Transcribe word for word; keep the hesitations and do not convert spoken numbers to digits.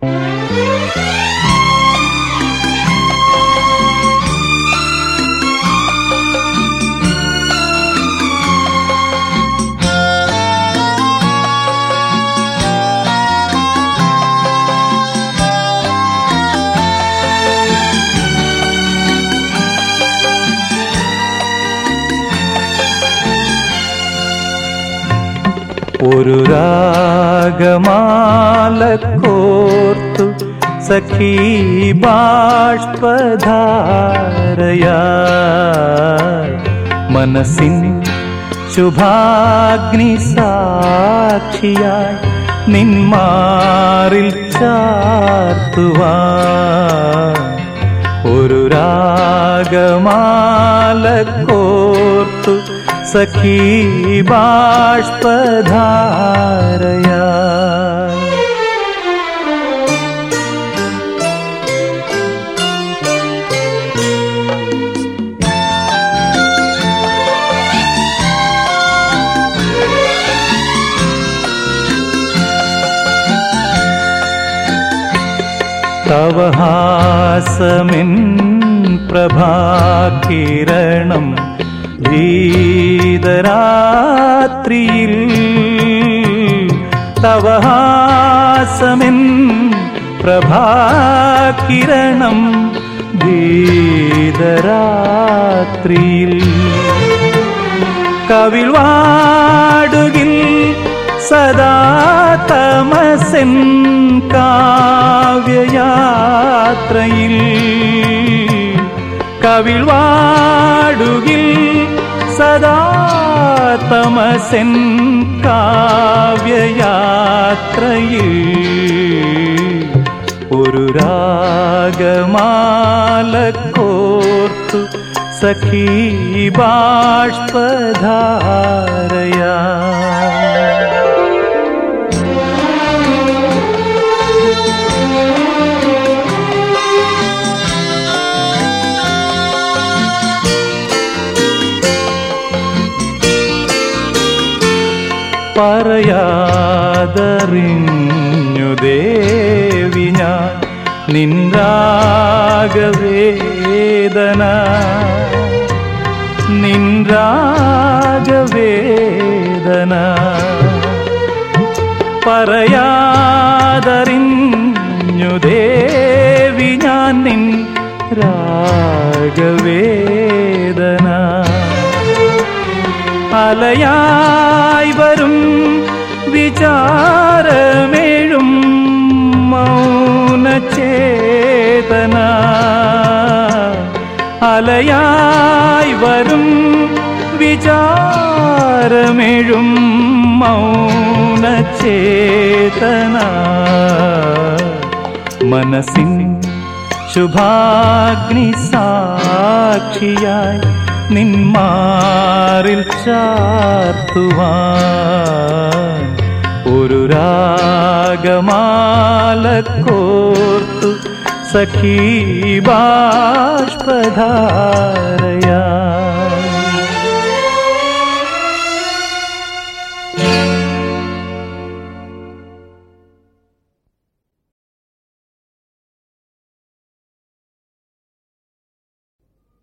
ഒരു രാഗമാല കോർത്തു സഖീ ബാഷ്പധാരയാൽ മനസ്സിൻ ശുഭാഗ്നി സാക്ഷിയായി നിന്മാറിൽ ചാർത്തുവാൻ ഒരു രാഗമാല കോർത്തു സഖീ ബാഷ്പധാരയാൽ തവ ഹാസമിൻ പ്രഭാകിരണം ഭീതരാത്രിയിൽ തവ ഹാസമിൻ പ്രഭാകിരണം ഭീതരാത്രിയിൽ കവിൾ വാടുകിൽ സദാ തമസൻ കാവ്യയാത്രയിൽ കവിൾ വാടുകിൽ സദാ തമസൻ കാവ്യയാത്രയിൽ ഒരു രാഗമാല കോർത്തു സഖീ ബാഷ്പധാരയാൽ പറയാതറിഞ്ഞു ദേവി ഞാൻ നിൻ രാഗവേദന നിൻ രാഗവേദന പറയാതറിഞ്ഞു ദേവി ഞാൻ നിൻ രാഗവേദന അലയായി വരും വിചാരമേഴും മൗനചേതന അലയായി വരും വിചാരമേഴും മൗനചേതന മനസ്സിൻ ശുഭാഗ്നി സാക്ഷിയായി നിന്മാറിൽ ചാർത്തുവാൻ ഒരു രാഗമാല കോർത്തു സഖീ ബാഷ്പധാരയാൽ